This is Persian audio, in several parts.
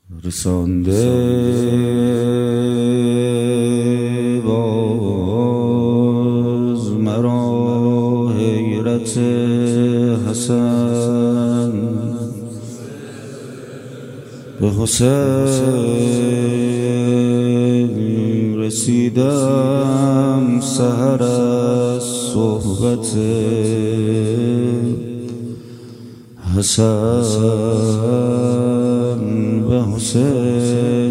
رسانده باز مرا حیرت حسن، به حسین رسیدم سحر از صحبت حسن، به حسین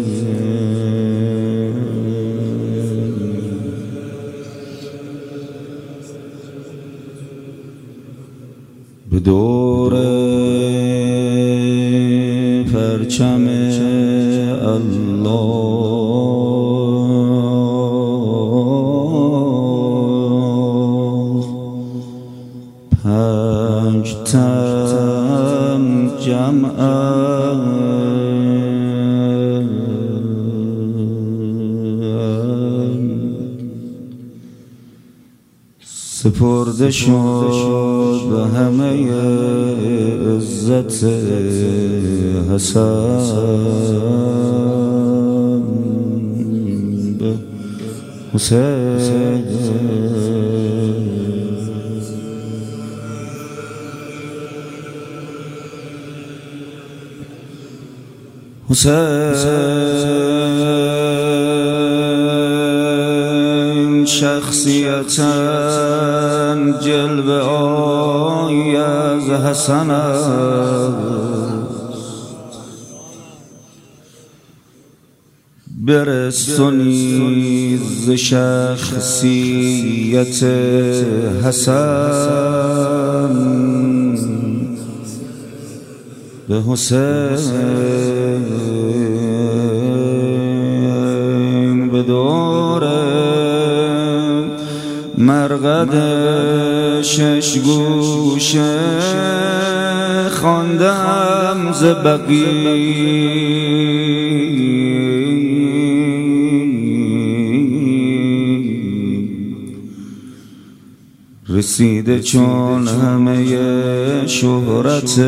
به دور پرچم الله پنج تن جمعند سپرده شد به همه عزت حسن، به حسین حسین شخصیتا جلوه آی از حسن است، برست و نیز شخصیت حسن، به حسین به دور مرقد شش گوشه خواندم ز بقیع، رسیده چون همه شهرت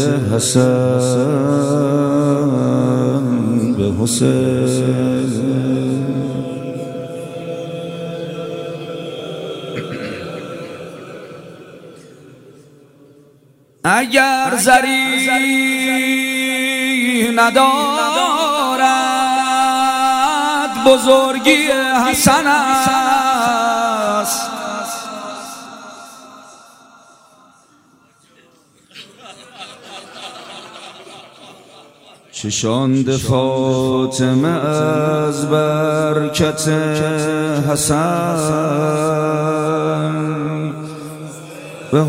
حسن، به حسین اگر زری ندارد بزرگی حسن است، چشاند فاطمه از برکت حسن، به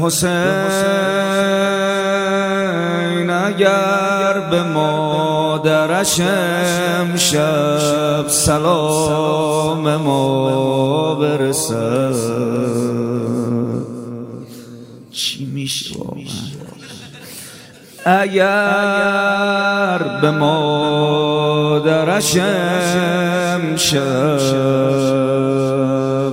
حسین اگر به مادرش امشب سلام ما برسد چی میشه؟ اگر به مادرش امشب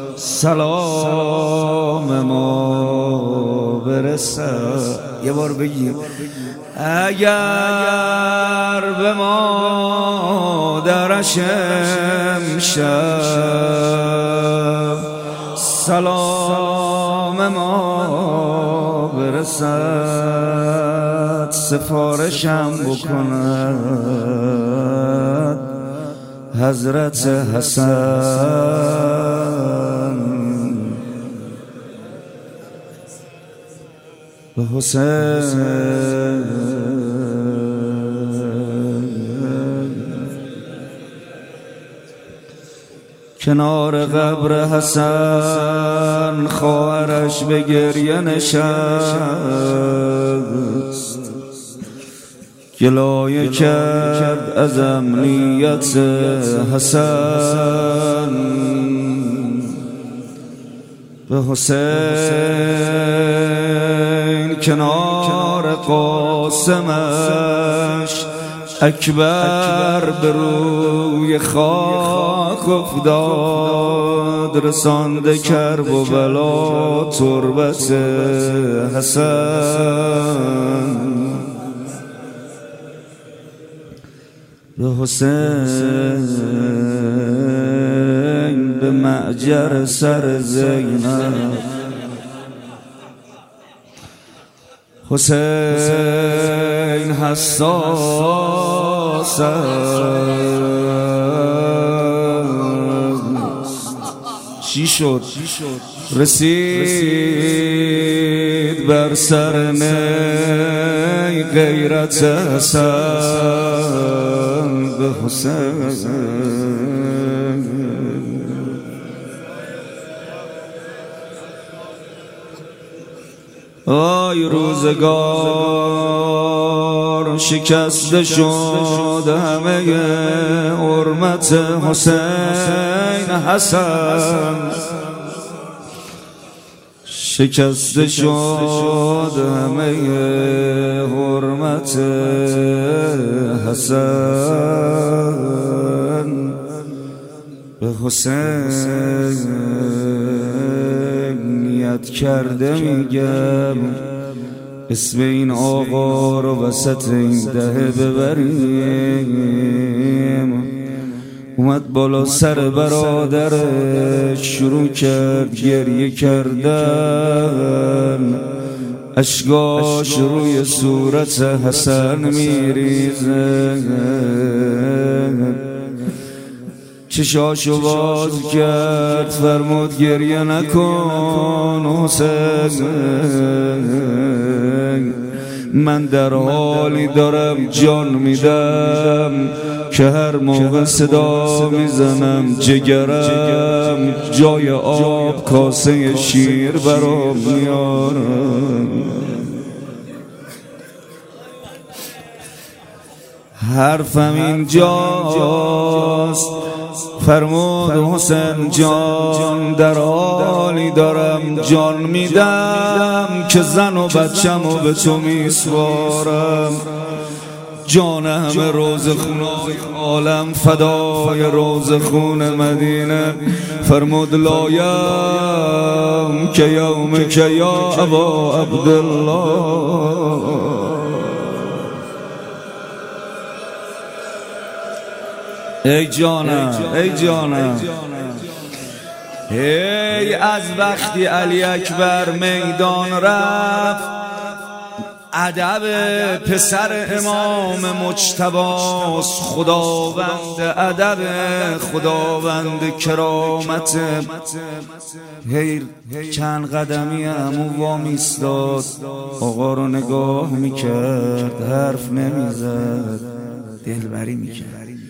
سلام ما برسد، یه بار بگیم اگر به مادرش امشب سلام ما برسد، سفارشم بکند حضرت حسن، به حسین کنار قبر حسن خواهرش به گریه نشست، گلایه کرد از امنیت حسن، به حسین کنار قاسمش اکبر به روی خاک افتاد، رسانده کرب و بلا تربت حسن، حسین به معجر سر زینب حسین حساس چی شد رسید بر سر نی غیرت حسن به حسین آی روزگار شکسته شد همه حرمت حسین حسن شکسته شد همه حرمت حسن به حسین نیت کرده میگم اسم این آقا رو وسط این دهه ببریم اومد بالا سر برادرش شروع کرد گریه کردن اشکاش روی صورت حسن میریزه چشاشو باز کرد فرمود گریه نکن حسین من در حالی دارم جان میدم که هر موقع صدا میزنم جگرم جای آب کاسه شیر برام میارم حرفم اینجاست فرمود حسین جان در حالی دارم جان میدم که زن و بچه‌مو به تو میسپارم جان همه روزخونای عالم فدای روزخون مدینه فرمود لایم که یوم که یا ابا عبدالله ای جانم ای جانم ای از وقتی علی اکبر میدان رفت ادب پسر امام مجتباست خداوند ادب خداوند کرامت هی چند قدمی عمو وامیستاد آقا رو نگاه میکرد حرف نمیزد دلبری میکرد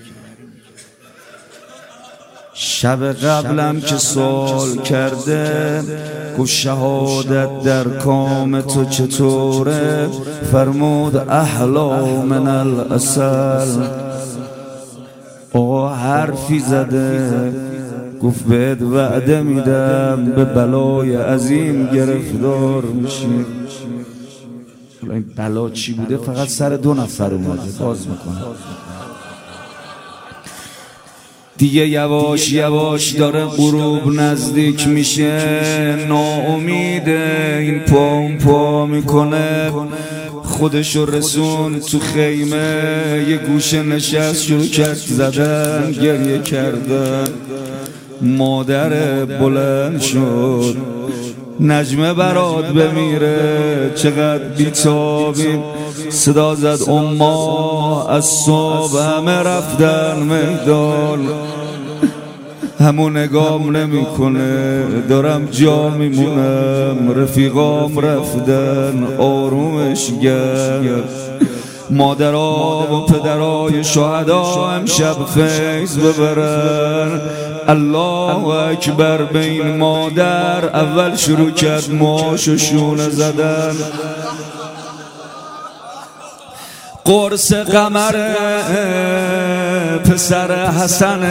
شب قبلم که سوال کرده گفت شهادت در کام تو چطوره فرمود احلا من العسل آقا حرفی زده گفت بهت وعده میدم به بلای عظیم گرفتار میشی این بلا چی بوده فقط سر 2 نفر اومده باز میکنه دیگه یواش یواش داره غروب نزدیک میشه ناامیده این پا میکنه خودشو رسون تو خیمه یه گوشه نشست شروع کرد زدن گریه کردن مادر بلند شد نجمه برات بمیره چقدر بیتابیم صدا زد اما از صبح همه رفتن میدان همون نگام نمی کنه دارم جا میمونم رفیقام رفتن آرومش گرد مادرها و پدرای شهدا امشب فیض ببرن الله اکبر به این مادر اول شروع کرد ماش و شونه زدن قرص قمر پسر حسن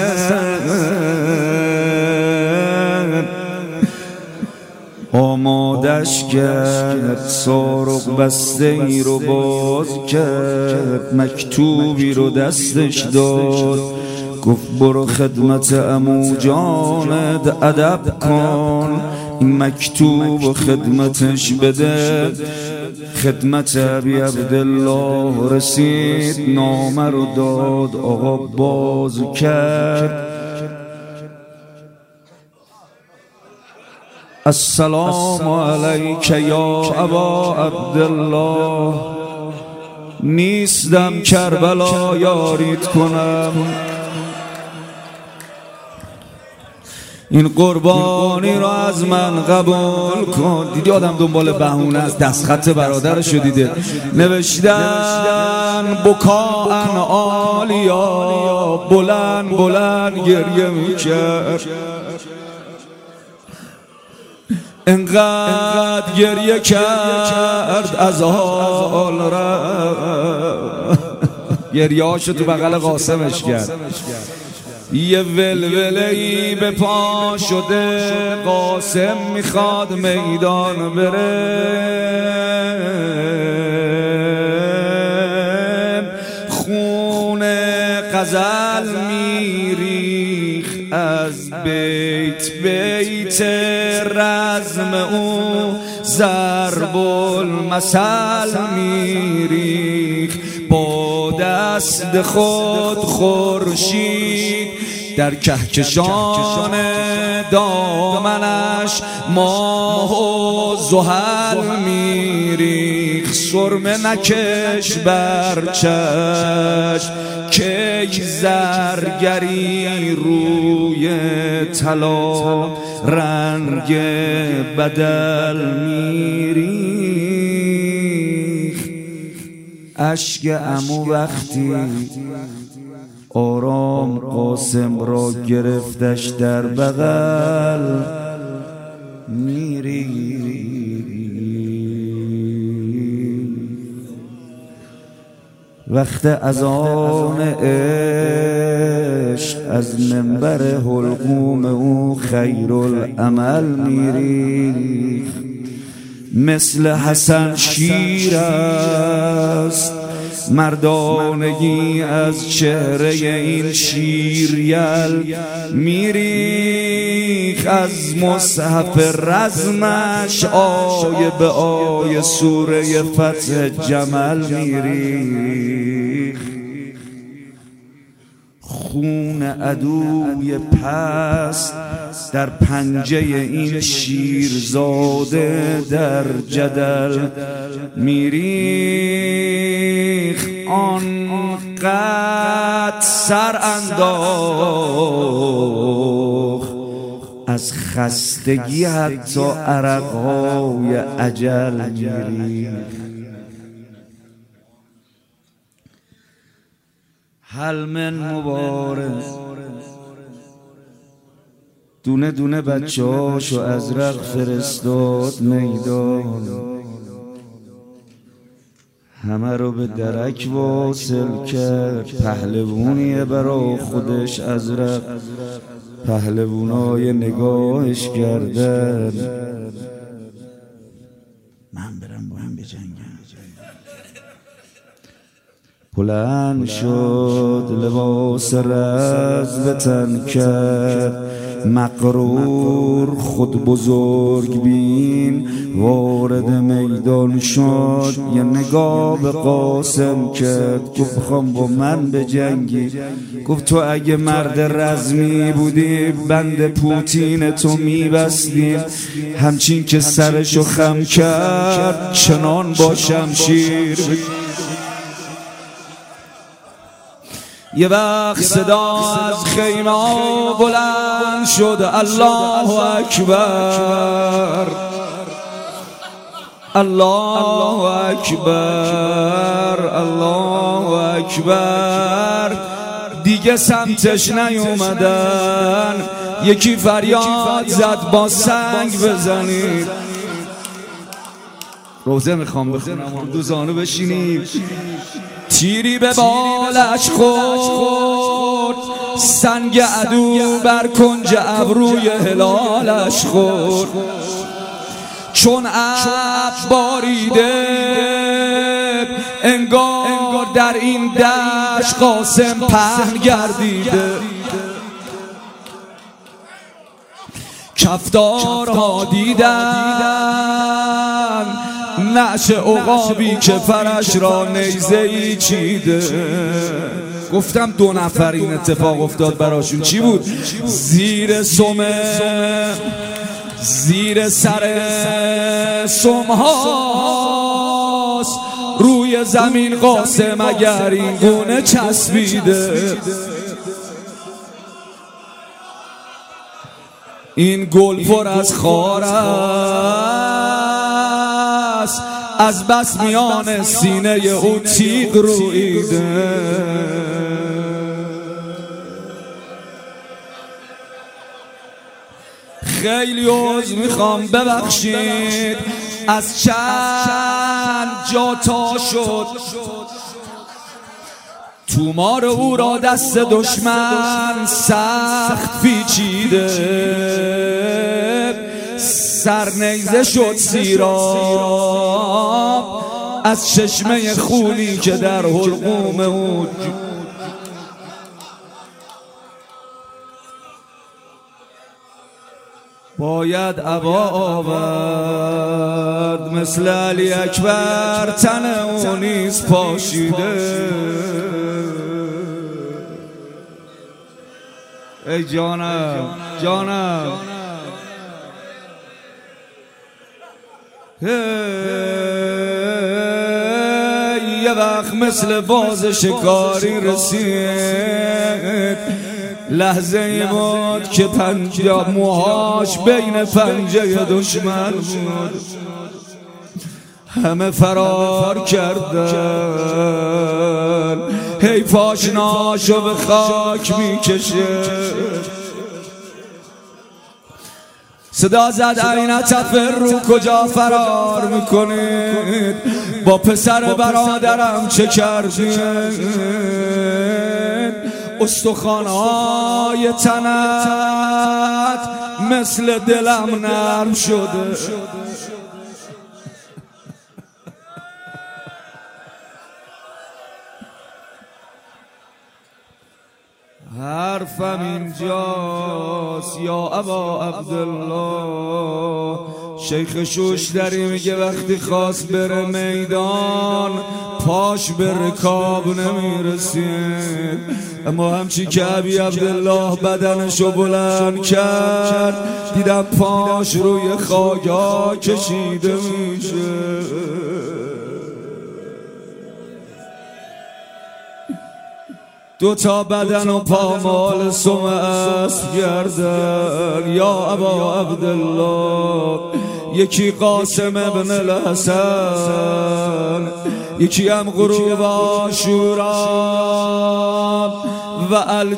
آمادش کرد سارق بسته ای رو باز کرد مکتوبی رو دستش داد گفت برو خدمت عمو جانت ادب کن این مکتوب و خدمتش بده خدمت ابی عبدالله رسید، نامه رو داد آقا باز کرد. السلام علیک یا ابا عبدالله، نیستم کربلا یاریت کنم، این قربانی را از من قبول کن. دیدی آدم دنبال بهونه از دستخط برادرشو دیده، نوشتن بکاءن عالیا، بلند بلند گریه میکرد، انقدر گریه کرد از حال رفت. گریه هاشو تو بغل قاسمش کرد. یه ولوله‌ای به پا شده، قاسم میخواد میدان بره، خون غزل میریخ از بیت بیت رزم او، ضرب المثل میریخ با دست خود خورشید، در کهکشان دامنش ماه و زحل میریخ، سرمه نکش بر چشم کی زرگری روی طلا رنگ بدل میریخ. اشک عمو وقتی آرام قاسم را گرفتش در بغل میریخ. وقت اذان عشق از منبر حلقوم او خیرالعمل میریخ، مثل حسن شیر است مردانگی از چهره این شیریل میریخ، از مصحف رزمش آیه به آیه سوره فتح جمل میریخ، خون عدوی پست در پنجه این شیرزاده در جدل میریخ، آنقدر سر انداخت از خستگی حتی عرقهای اجل میریخ. هل من مبارز دونه دونه بچه هاشو ازرق فرستاد میدان، همه رو به درک واصل کرد. پهلوونیه برا خودش ازرق، پهلوونای نگاهش کردن من برم با هم بجنگم. بلند شد لباس رز به تن کرد، مغرور خود بزرگ بین وارد میدان شد. یه نگاه به قاسم کرد، گفت بخوام با من بجنگی. گفت تو اگه مرد رزمی بودی بند پوتین تو میبستیم، همچین که سرشو خم کرد چنان با شمشیر. یه وقت صدا از خیمه بلند شد، الله اکبر الله اکبر الله اکبر. دیگه سمتش نیومدن، یکی فریاد زد با سنگ بزنید. روزه میخوام بخونم، دو زانو بشینیم. تیری به بالش خورد، سنگ عدو بر کنج ابروی هلالش خورد. چون ابر باریده انگار در این دشت قاسم پهن گردیده. کفتارها دیدن نعش عقابی که فرش را نیزه ای چیده. گفتم 2 نفر این اتفاق افتاد براشون. چی بود؟ زیر سمه، زیر سر سمهاست، روی زمین قاسم اگر این گونه چسبیده. این گل پر از خار است، از بس میان سینه او تیغ رویده. خیلی عذر میخوام ببخشید، از چند جا تا شد تومار او را دست دشمن سخت پیچیده. سرنیزه شد سیراب از چشمه خونی که در حلقوم او. باید عبا آورد مثل علی اکبر، تن او نیز پاشیده. ای جانم جانم، یه وقت مثل باز شکاری رسید، لحظه ای بود که موهاش بین پنجه دشمن بود. همه فرار کردن، هی پاشناشو به خاک میکشه. صدا زد عین تفر، کجا فرار میکنید؟ با پسر برادرم چه کردید؟ استخوان‌های تنت مثل دلم نرم شده. حرفم اینجاست یا ابا عبدالله. شیخ شوشتری میگه وقتی خواست بره میدان پاش به رکاب نمیرسید، اما همچی که ابی عبدالله بدنشو بلند کرد دیدم پاش روی خاکا کشیده میشه. دوتا بدن و پامال سم اسب گردن یا ابا عبدالله. یکی قاسم ابن الحسن، یکی هم غروب عاشورا و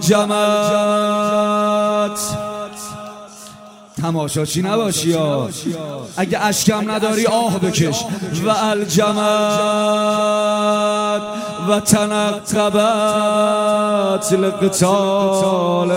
الجمعت. تماشاچی نباشی ها، اگه اشکم نداری آه بکش. و الجمعت و تنقبت لقتال.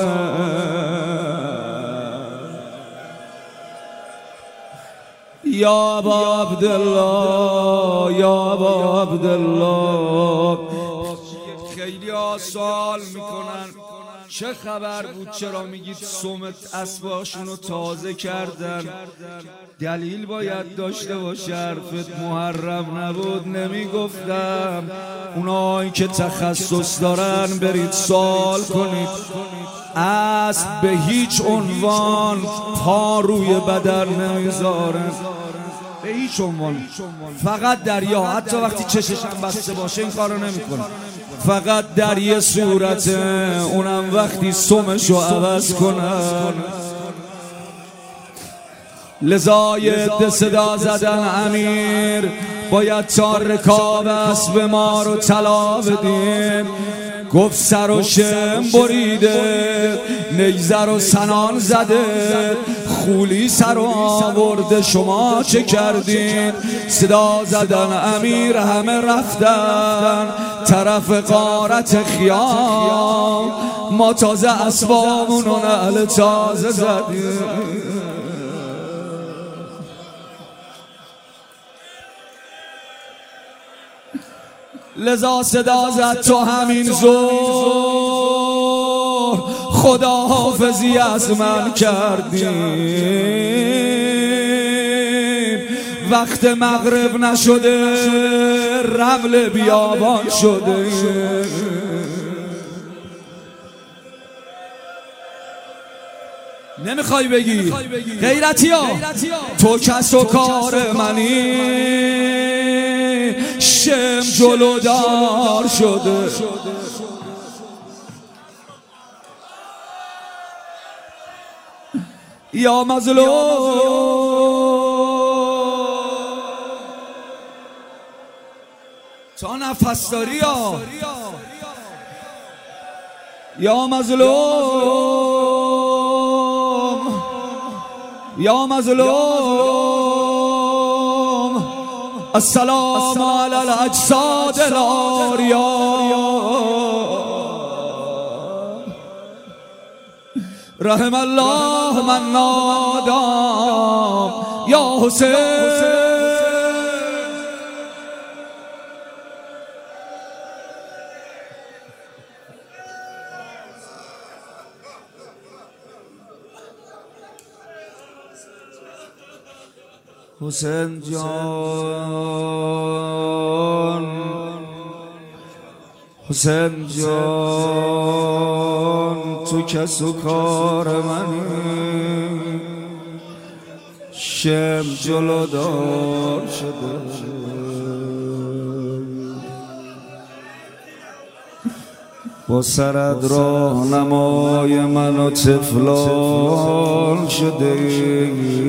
یا ابا عبدالله یا ابا عبدالله. خیلی سوال میکنن چه خبر بود، چرا میگید سمت اسباشونو تازه کردن؟ دلیل باید داشته باشه، حرفت محرم نبود نمیگفتم. اونایی که تخصص دارن برید سوال کنید. اسب به هیچ عنوان پا روی بدن نمیذارن، به هیچ عنوان. فقط دریا، حتی وقتی چشش هم بسته باشه این کارو نمیکنه، فقط در یه صورت، اونم وقتی سمشو عوض کنن. لذا یه صدا زدن امیر باید تا رکاب اسب ما رو طلا بدیم. گفت سر و شم بریده، نیزه رو سنان زده، خولی سر و آورده، شما چه کردین؟ صدا زدن امیر، همه رفتن طرف غارت خیام، ما تازه اسبامون و نعل تازه زدیم. لذا صدا زد تو همین ظهر خدا حافظی از من کردی وقت مغرب نشده رمل بیابان شده. نمیخوای بگی غیرتی ها تو کس و کار منی، شم جلودار شده. یا مظلوم تا نفس داری یا مظلوم، یا مظلوم السلام علی الاجساد العاریا. رحم الله من نادام یا حسین. حسین جان، حسین جان تو کس و کار منی، شم جلودار شده. با سرت راهنمای من و طفلان شده.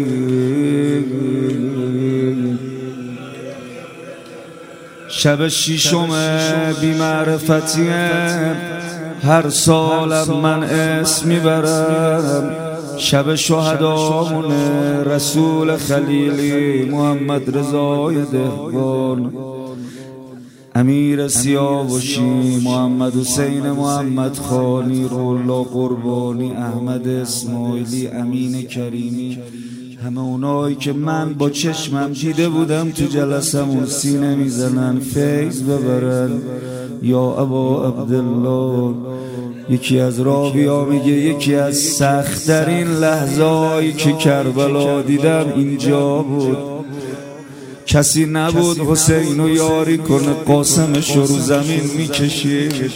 شب شیشم بی‌معرفتیم هر سالم من اسم میبرم. شب شهدامونه رسول خلیلی محمد رضای دهقان، امیر سیاوشی محمد حسین محمد خانی رولا قربانی احمد اسماعیلی امین کریمی، همه اونایی که من با چشمم دیده بودم تو جلسمون سینه میزنن فیض ببرن. یا ابا عبدالله، یکی از راویا میگه یکی از سخت‌ترین لحظه‌ای که کربلا دیدم اینجا بود. کسی نبود حسینو یاری کنه، قاسمش رو زمین میکشید.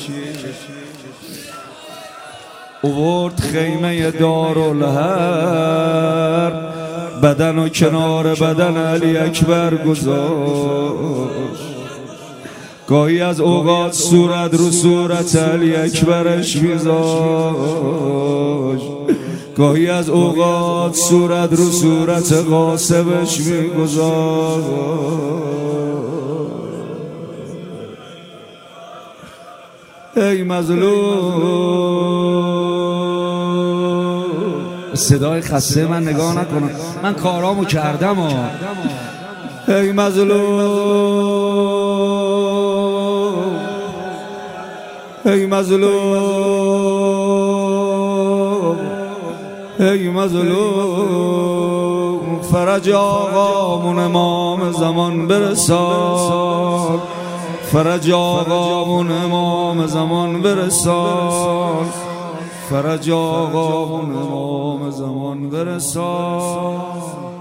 اوورد خیمه دارالحرب، بدن و کنار بدن علی اکبر گذاشت. گاهی از اوقات صورت رو صورت علی اکبرش میذاشت، گاهی از اوقات صورت رو صورت قاسمش میگذاشت. ای مظلوم، صدای خسته من نگاه نکنم، من کارامو کردم. ای مظلوم، ای مظلوم، ای مظلوم، فرج آقامون امام زمان برسان، فرج آقامون امام زمان برسان، فرج آقامون امام زمان برسان.